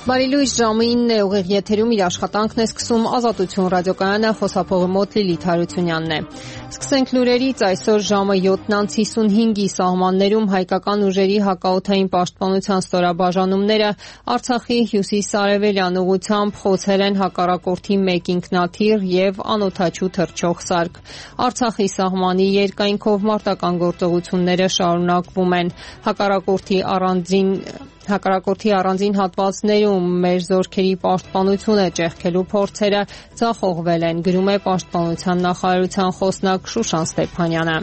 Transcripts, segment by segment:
Բարելույս ժամին է ուղիղ եթերում իր աշխատանքն է սկսում Ազատություն ռադիոկայանը, խոսափողը մոտ Լիլիթ Հարությունյանն է։ Սկսենք լուրերից, այսօր ժամը 7:55-ի սահմաններում հայկական ուժերի հակաօդային պաշտպանության ստորաբաժանումները Արցախի հյուսիս-արևելյան ուղղությամբ խոցել են հակառակորդի մեկ ինքնաթիռ եւ անօդաչու թռչող սարք։ Արցախի սահմանի երկայնքով մարտական գործողությունները շարունակվում են։ Հակառակորդի առանձին հատվածներում մեր զորքերի պաշտպանությունը ճեղքելու փորձերը ձախողվել են, գրում է Պաշտպանության նախարարության խոսնակ Շուշան Ստեփանյանը։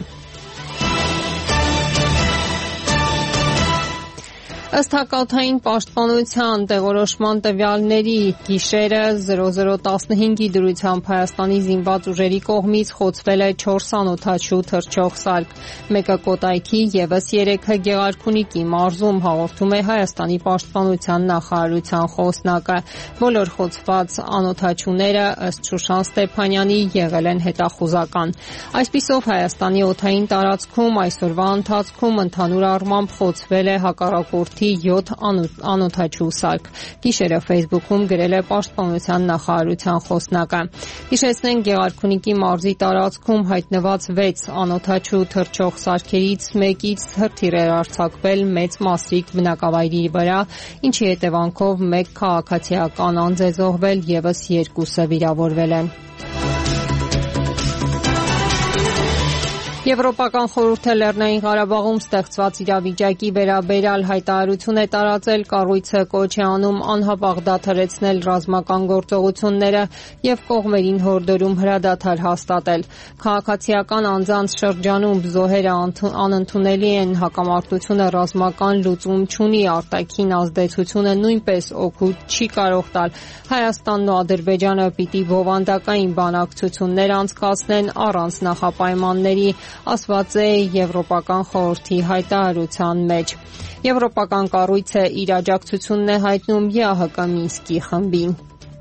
Ըստ հակաօդային պաշտպանության տեղորոշման տվյալների գիշերը 00:15-ի դրությամբ Հայաստանի զինված ուժերի կողմից խոցվել է 4 անօդաչու թռչող սարք, մեկը Կոտայքի ևս 3-ը Գեղարքունիքի մարզում, հաղորդում է Հայաստանի պաշտպանության նախարարության խոսնակը։ Բոլոր խոցված անօդաչուները ըստ Շուշան Ստեփանյանի եղել են հետախուզական։ Այսպիսով Հայաստանի օդային տարածքում այսօրվա ընթացքում ընդհանուր առմամբ խոցվել է հակառակորդի 7 անօդաչու սարք։ Գիշերը Facebook-ում գրել է Պաշտպանության նախարարության խոսնակը։ Հիշեցնենք, Գեղարքունիքի մարզի տարածքում հայտնված 6 անօդաչու թռչող սարքերից մեկից հրթիռ էր արձակվել մեծ Մասրիկ բնակավայրի վրա, ինչի հետևանքով 1 քաղաքացիական անձ է զոհվել, ևս 2-ը վիրավորվել են։ Եվրոպական խորհուրդը Լեռնային Ղարաբաղում ստեղծված իրավիճակի վերաբերյալ հայտարարություն է տարածել, կառույցը կոչ է անում անհապաղ դադարեցնել ռազմական գործողությունները եւ կողմերին հորդորում հրադադար հաստատել։ Քաղաքացիական անձանց շրջանում զոհերը անընդունելի են, հակամարտությունը ռազմական լուծում չունի, արտաքին ազդեցությունը նույնպես օգուտ չի կարող տալ։ Հայաստանն ու Ադրբեջանը պիտի բովանդակային բանակցություններ անցկացնեն առանց նախապայմանների, ասված է Եվրոպական խորհրդի հայտարարության մեջ։ Եվրոպական կառույցը իր աջակցությունն է հայտնում ԵԱՀԿ Մինսկի խմբին։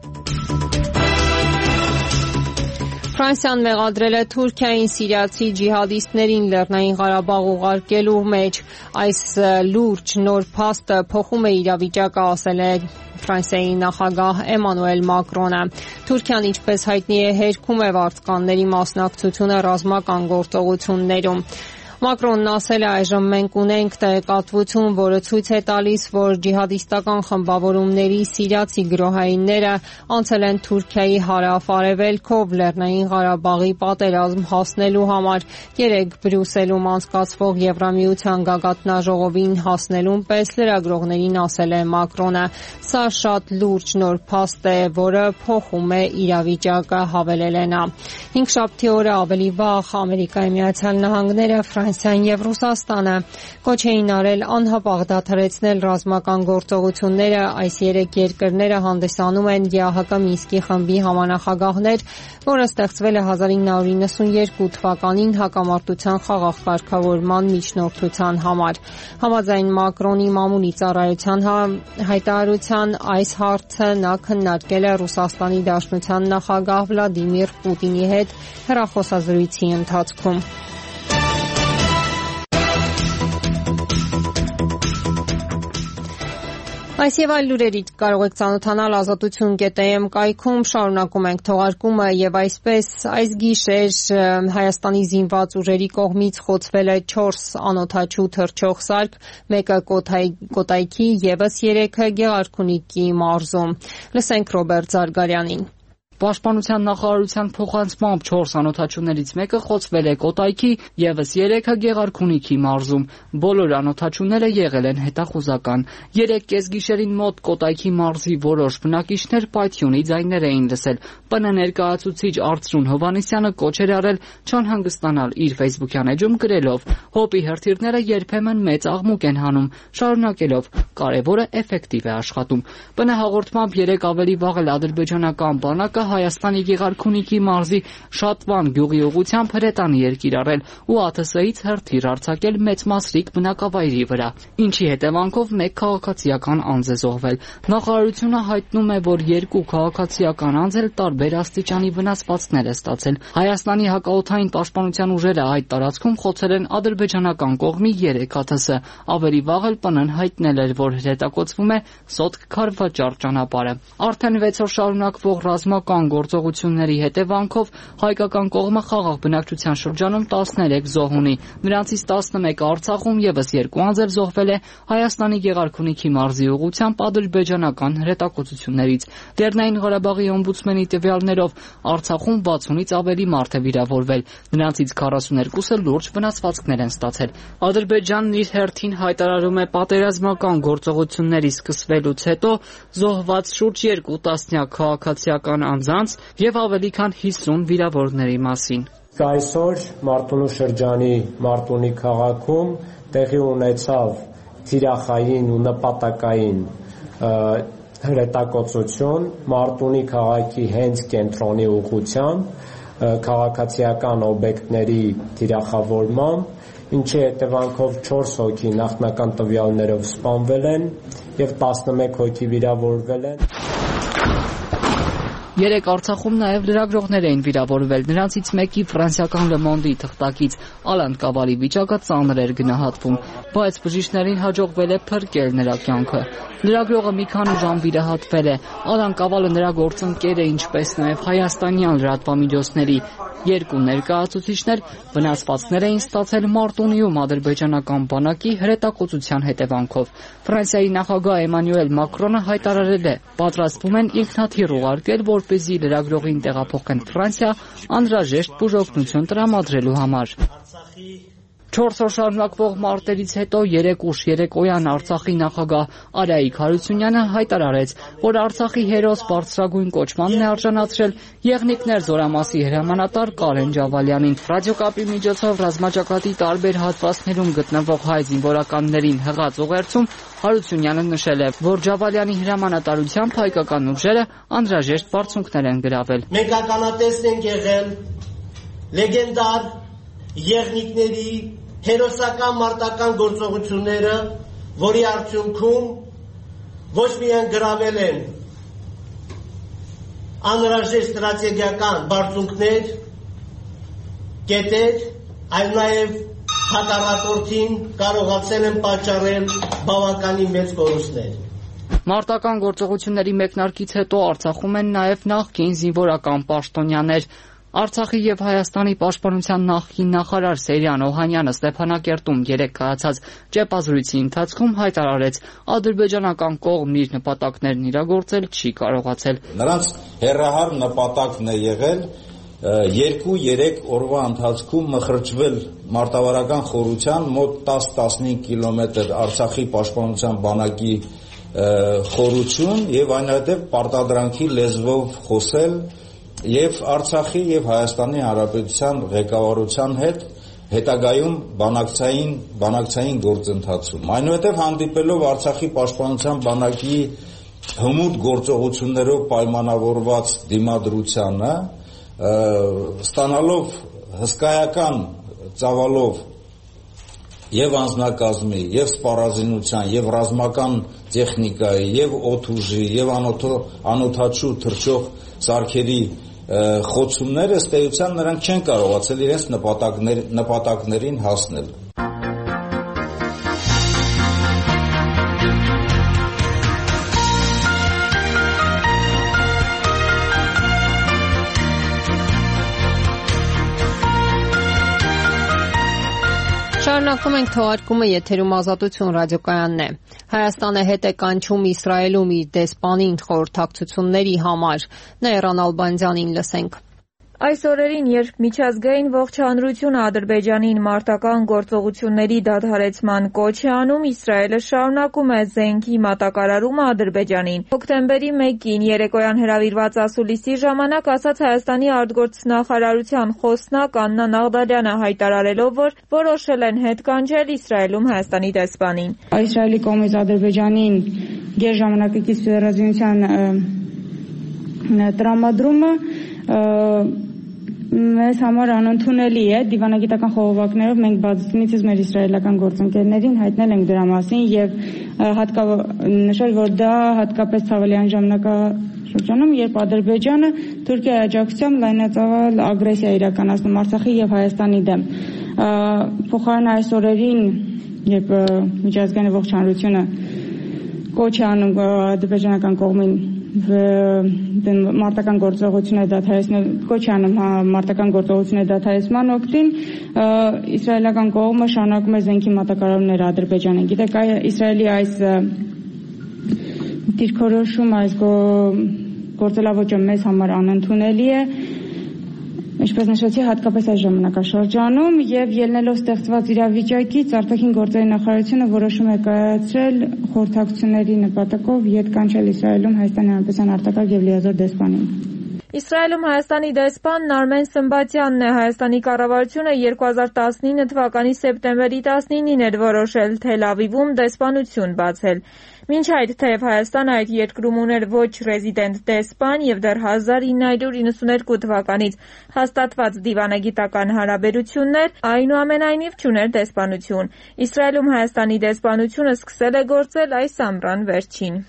Ֆրանսիան մեղադրել է Թուրքիային սիրիացի ջիհադիստներին Լեռնային Ղարաբաղ ուղարկելու մեջ։ Այս լուրջ նոր փաստը փոխում է իրավիճակը, ասել է Ֆրանսիայի նախագահ Էմանուել Մակրոնը։ Թուրքիան, ինչպես հայտնի է, հերքում է վարձկանների մասնակցությունը ռազմական գործողություններում։ Մակրոնն ասել է, այժմ մենք ունենք տեղեկատվություն, որը ցույց է տալիս, որ ջիհադիստական խմբավորումների սիրիացի գրոհայինները անցել են Թուրքիայի հարավ-արևելքով Լեռնային Ղարաբաղի պատերազմ հասնելու համար։ Երեկ Բրյուսելում անցկացվող Եվրամիության գագաթնաժողովին հասնելուն պես լրագրողներին ասել է Մակրոնը։ Սա շատ լուրջ նոր փաստ է, որը փոխում է իրավիճակը, հավելել է նա։ Հինգշաբթի օրը ավելի վաղ Ամերիկայի Միացյալ Նահանգները, Ֆրանսիան եւ Ռուսաստանը կոչ էին արել անհապաղ դադարեցնել ռազմական գործողությունները։ Այս 3 երկրները հանդիսանում են ԵԱՀԿ Մինսկի խմբի համանախագահներ, որը ստեղծվել է 1992 թվականին հակամարտության խաղաղ կարգավորման միջնորդության համար։ Համաձայն Մակրոնի մամուլի ծառայության հայտարարության այս հարցը նա քննարկել է Ռուսաստանի Դաշնության նախագահ Վլադիմիր Պուտինի հետ հեռախոսազրույցի ընթացքում։ Այս եւ այլ լուրերի կարող եք ծանոթանալ ազատություն.am կայքում, շարունակում ենք թողարկումը եւ այսպես այս գիշեր Հայաստանի զինված ուժերի կողմից խոցվել է 4 անօդաչու թռչող սարք, մեկը Կոտայքի ևս 3-ը Գեղարքունիքի մարզում։ Լսենք Ռոբերտ Զարգարյանին։ Պաշտպանության նախարարության փոխանցմամբ 4 անօդաչուներից մեկը խոցվել է Կոտայքի, ևս 3-ը Գեղարքունիքի մարզում։ Բոլոր անօդաչուները եղել են հետախուզական։ 3 կեսգիշերին մոտ Կոտայքի մարզի որոշ բնակիչներ պայթյունի ձայներ էին լսել։ ՊՆ ներկայացուցիչ Արծրուն Հովհաննիսյանը կոչ էր արել չանհանգստանալ, իր Facebook-յան էջում գրելով. «Հոպի հրթիռները երբեմն մեծ աղմուկ են հանում», շարունակելով. «Կարևորը էֆեկտիվ է աշխատում»։ ՊՆ հաղորդմամբ 3 ավելի վաղ էլ ադրբեջանական բանակը Հայաստանի Գեղարքունիքի մարզի Շատվան գյուղի ուղղությամբ հրետանի երկիր առել ու ԱԹՍ-ից հրթիռ արձակել մեծ Մասրիկ բնակավայրի վրա, ինչի հետևանքով մեկ քաղաքացիական անձ է զոհվել։ Նախարարությունը հայտնում է, որ 2 քաղաքացիական անձ էլ տարբեր աստիճանի վնասվածքներ է ստացել։ Հայաստանի հակաօդային պաշտպանության ուժերը այդ տարածքում խոցել են ադրբեջանական կողմի 3 ԱԹՍ։ Ավելի վաղ էլ ՊՆ-ն հայտնել էր, որ հրետակոծվում է Սոտք-Քարվաճար ճանապարհը։ Արդեն 6 օր շարունակվող ռազմական գործողությունների հետևանքով հայկական կողմը խաղաղ բնակչության շրջանում 13 զոհ ունի։ Նրանցից 11-ը Արցախում, եւս 2 անձ էլ զոհվել է Հայաստանի Գեղարքունիքի մարզի ուղղությամբ ադրբեջանական հրետակոծություններից։ Լեռնային Ղարաբաղի օմբուդսմենի տվյալներով Արցախում 60-ից ավելի մարդ է վիրավորվել, նրանցից 42-ը լուրջ վնասվածքներ են ստացել։ Ադրբեջանն իր հերթին հայտարարում է պատերազմական գործողությունների սկսվելուց հետո զոհված շուրջ 2 տասնյակ քաղաքացիական անձանց եւ ավելի քան 50 վիրավորների մասին։ Այսօր Մարտունու շրջանի Մարտունի քաղաքում տեղի ունեցավ թիրախային ու նպատակային հրետակոծություն Մարտունի քաղաքի հենց կենտրոնի ուղղությամբ քաղաքացիական օբյեկտների թիրախավորմամբ, ինչի հետևանքով 4 հոգի նախնական տվյալներով սպանվել են եւ 11 հոգի վիրավորվել են։ 3 Արցախում նաև լրագրողներ էին վիրավորվել, նրանցից մեկի ֆրանսիական Le Monde-ի թղթակից Ալան Կավալի վիճակը ծանր էր գնահատվում, բայց բժիշկներին հաջողվել է փրկել նրա կյանքը։ Լրագրողը մի քանի ժամ վիրահատվել է։ Ալան Կավալը նրա գործընկեր է, ինչպես նաև հայաստանյան լրատվամիջոցների 2 ներկայացուցիչներ վնասվածքներ էին ստացել Մարտունիում ադրբեջանական բանակի հրետակոծության հետևանքով։ Ֆրանսիայի նախագահ Էմանուել Մակրոնը հայտարարել է, պատրաստվում են ինքնաթիռ ուղարկել, որպեսզի լրագրողին տեղափոխեն Ֆրանսիա անհրաժեշտ բուժօգնություն տրամադրելու համար։ 4 օր շարունակվող մարտերից հետո 3 ուշ երեկոյան Արցախի նախագահ Արայիկ Հարությունյանը հայտարարեց, որ Արցախի հերոս բարձրագույն կոչմանն է արժանացրել Եղնիկներ զորամասի հրամանատար Կարեն Ջավալյանին։ Ռադիոկապի միջոցով ռազմաճակատի տարբեր հատվածներում գտնվող հայ զինվորականներին հղած ուղերձում Հարությունյանը նշել է, որ Ջավալյանի հրամանատարությամբ հայկական ուժերը անհրաժեշտ բարձունքներ են գրավել։ Մենք ականատես ենք եղել լեգենդար Եղնիկների հերոսական մարտական գործողությունները, որի արդյունքում ոչ միայն գրավել են անհրաժեշտ ստրատեգիական բարձունքներ, կետեր, այլ նաև հակառակորդին կարողացել են պատճառել բավականին մեծ կորուստներ։ Մարտական գործողությունների մեկնարկից հետո Արցախում են նաև նախկին զինվորական պաշտոնյաներ։ Արցախի եւ Հայաստանի պաշտպանության նախկին նախարար Սերյան Օհանյանը Ստեփանակերտում 3 կայացած ճեպազրույցի ընթացքում հայտարարեց, ադրբեջանական կողմն իր նպատակներն իրագործել չի կարողացել։ Նրանց հերահար նպատակն է եղել 2-3 օրվա ընթացքում մխրճվել մարտավարական խորության մոտ 10-15 կիլոմետր Արցախի պաշտպանության բանակի խորություն եւ այնուհետեւ պարտադրանքի լեզվով խոսել եւ Արցախի եւ Հայաստանի Հանրապետության ղեկավարության հետ հետագայում բանակցային գործընթացում։ Այնուհետև հանդիպելով Արցախի պաշտպանության բանակի հմուտ գործողություններով պայմանավորված դիմադրությանը, ստանալով հսկայական ծավալով եւ անձնակազմի, եւ սպառազինության, եւ ռազմական տեխնիկայի, եւ օդուժի, եւ անօդաչու թռչող սարքերի խոցումները ըստ էության նրանք չեն կարողացել իրենց նպատակներին հասնել։ Շարունակում ենք թողարկումը, եթերում Ազատություն ռադիոկայանն է։ Հայաստանը հետ է կանչում Իսրայելում իր դեսպանին խորհրդակցությունների համար։ Նաիրան Ալբանդյանին լսենք։ Այս օրերին, երբ միջազգային ողջ հանրությունը Ադրբեջանին մարտական գործողությունների դադարեցման կոչ է անում, Իսրայելը շարունակում է զենքի մատակարարումը Ադրբեջանին։ Հոկտեմբերի 1-ին երեկոյան հրավիրված ասուլիսի ժամանակ ասաց Հայաստանի արտգործնախարարության խոսնակ Աննա Նաղդալյանը, հայտարարելով, որ որոշել են հետ կանչել Իսրայելում Հայաստանի դեսպանին։ Իսրայելի կողմից Ադրբեջանին գերժամանակակից վերածնության տրամադրումը մեզ համար անընդունելի է դիվանագիտական խողովակներով մենք բազմիցս մեր իսրայելական գործընկերներին հայտնել ենք դրա մասին եւ նշել, որ դա հատկապես ցավալիան ժամանակաշրջանում, երբ Ադրբեջանը Թուրքիայի աջակցությամբ լայնածավալ ագրեսիա իրականացնում Արցախի եւ Հայաստանի դեմ։ Փոխարեն այս օրերին, երբ միջազգային ողջ հանրությունը կոչ է անում ադրբեջանական կողմին մարտական գործողությունները դադարեցնել, կոչ է անում մարտական գործողությունները դադարեցման օգտին, իսրայելական կողմը շարունակում է զենքի մատակարարումներ Ադրբեջանին։ Գիտեք, Իսրայելի այս դիրքորոշումը, այս գործելավոճը մեզ համար անընդունելի է, ինչպես նշեցի, հատկապես այս ժամանակաշրջանում եւ ելնելով ստեղծված իրավիճակից արտաքին գործերի նախարարությունը որոշում է կայացրել խորհրդակցությունների նպատակով ետ կանչել Իսրայելում Հայաստանի Հանրապետության արտակարգ եւ լիազոր դեսպանին։ Իսրայելում Հայաստանի դեսպանն Արմեն Սմբատյանն է։ Հայաստանի կառավարությունը 2019 թվականի սեպտեմբերի 19-ին էր որոշել Թել Ավիվում դեսպանություն բացել։ Մինչ այդ, թեև Հայաստանը այդ երկրում ուներ ոչ ռեզիդենտ դեսպան եւ դեռ 1992 թվականից հաստատված դիվանագիտական հարաբերություններ, այնուամենայնիվ չուներ դեսպանություն։ Իսրայելում Հայաստանի դեսպանությունը սկսել է գործել այս ամռան վերջին։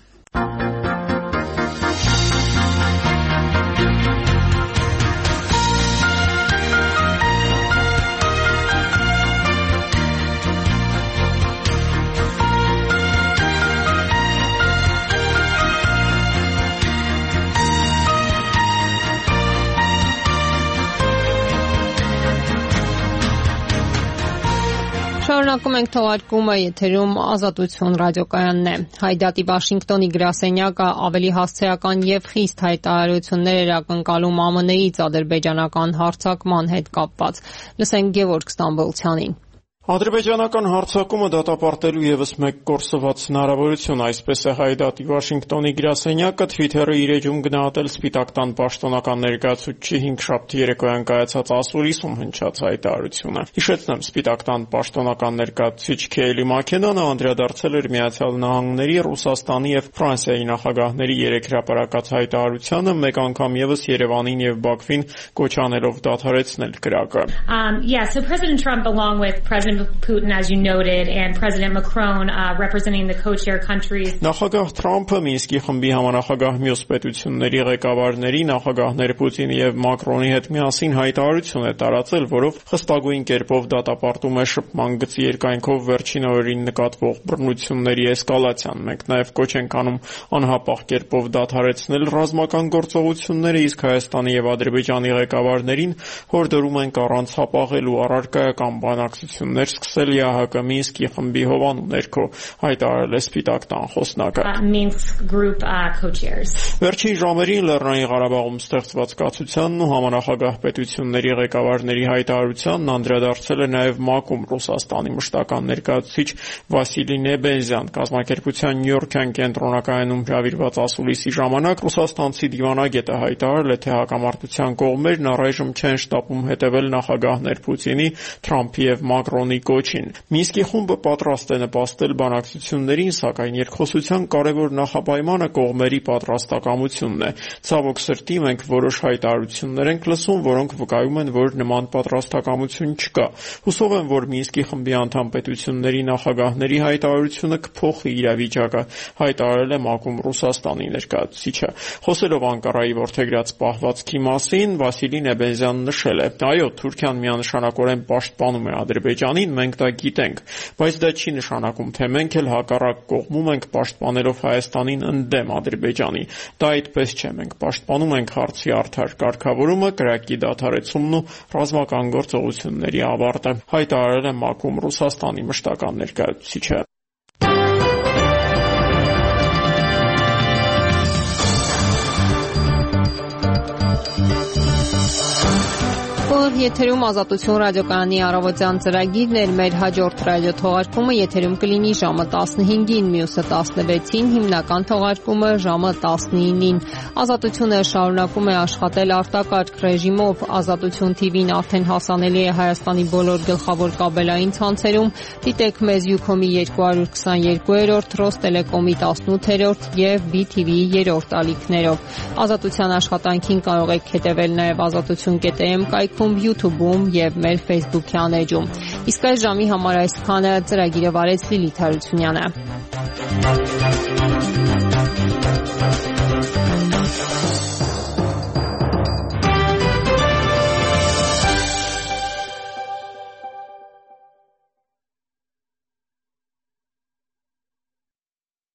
Շարունակում ենք թողարկումը, եթերում Ազատություն ռադիոկայանն է։ Հայդատի Վաշինգտոնի գրասենյակը ավելի հասցեական եւ խիստ հայտարարություններ էր ակնկալում ԱՄՆ-ից ադրբեջանական հարձակման հետ կապված։ Լսենք Գևորգ Ստամբոլցյանին։ Ադրբեջանական հարձակումը դատապարտելու եւս մեկ կորսված հնարավորություն, այսպես է Հայդատի Վաշինգտոնի գրասենյակը Twitter-ը իր էջում գնահատել Սպիտակ տան պաշտոնական ներկայացուցչի 5-շաբթի երեկոյան կայացած ասուլիսում հնչած հայտարարությունը։ Հիշեցնեմ, Սպիտակ տան պաշտոնական ներկայացուցիչ Քեյլի Մաքենանը անդրադարձել էր Միացյալ Նահանգների, Ռուսաստանի եւ Ֆրանսիայի նախագահների 3 հրապարակած հայտարարությանը, մեկ անգամ եւս Երևանին եւ Բաքվին կոչ անելով դադարեցնել կրակը։ So President Trump, along with President Putin, as you noted, and President Macron representing the co-chair countries. Նախագահ Թրամփը Մինսկի խմբի համանախագահ մյուս պետությունների ղեկավարների, նախագահներ Պուտինի եւ Մակրոնի հետ միասին հայտարարություն է տարածել, որով խստագույն կերպով դատապարտում է շփման գծի երկայնքով վերջին օրերին նկատվող բռնությունների էսկալացիան։ Մենք նաեւ կոչ ենք անում անհապաղ կերպով դադարեցնել ռազմական գործողությունները, իսկ Հայաստանի եւ Ադրբեջանի ղեկավարներին հորդորում ենք առանց հապաղելու առարկայական բանակցություններ սկսել ՀՀԿ Մինսկի խմբի հովանու ներքո, հայտարարել է Սպիտակ տան խոսնակը։ Վերջին ժամերին Լեռնային Ղարաբաղում ստեղծված կացությանն ու համանախագահ պետությունների ղեկավարների հայտարարությանն անդրադարձել է նաև ՄԱԿ-ում Ռուսաստանի մշտական ներկայացուցիչ Վասիլի Նեբենզյան։ Կազմակերպության Նյու-Յորքյան կենտրոնակայանում հրավիրված ասուլիսի ժամանակ ռուսաստանցի դիվանագետը հայտարարել է, թե հակամարտության կողմերն առայժմ չեն շտապում հետևել նախագահներ Պուտինի, Թրամփի եւ Մակրոնի կոչին։ Մինսկի խումբը պատրաստ է նպաստել բանակցություններին, սակայն երկխոսության կարևոր նախապայմանը կողմերի պատրաստակամությունն է։ Ցավոք սրտի մենք որոշ հայտարարություններ ենք լսում, որոնք վկայում են, որ նման պատրաստակամություն չկա։ Հուսով եմ, որ Մինսկի խմբի անդամ պետությունների նախագահների հայտարարությունը կփոխի իրավիճակը, հայտարարել է ՄԱԿ-ում Ռուսաստանի ներկայացուցիչը։ Խոսելով Անկարայի որդեգրած պահվածքի մասին, Վասիլի Նեբենզյանն նշել է. «Այո, Թուրքիան միանշանակորեն պաշտպանում է Ադրբեջանին, մենք դա գիտենք, բայց դա չի նշանակում, թե մենք էլ հակառակ կողմում ենք պաշտպանելով Հայաստանին ընդդեմ Ադրբեջանի։ Դա այդպես չէ, մենք պաշտպանում ենք հարցի արդար կարգավորումը, կրակի դադարեցումն ու ռազմական գործողությունների ավարտը», հայտարարել է ՄԱԿ-ում Ռուսաստանի մշտական ներկայացուցիչը։ եթերում Ազատություն ռադիոկայանի առավոտյան ծրագիրն էր։ Մեր հաջորդ ռադիոթողարկումը եթերում կլինի ժամը 15-ին, մյուսը 16-ին, հիմնական թողարկումը ժամը 19-ին։ Ազատությունը շարունակում է աշխատել արտակարգ ռեժիմով։ Ազատություն TV-ն արդեն հասանելի է Հայաստանի բոլոր գլխավոր կաբելային ցանցերում։ Դիտեք մեզ Ucom-ի 222-րդ, Ռոստելեկոմի 18-րդ եւ BTV-ի 3-րդ ալիքներով։ Ազատության աշխատանքին կարող եք հետևել նաև azatutun.am կայքում, YouTube-ում եւ մեր Facebook-յան էջում։ Իսկ այս ժամի համար այսքանը։ Ծրագիրը վարեց Լիլիթ Հարությունյանը։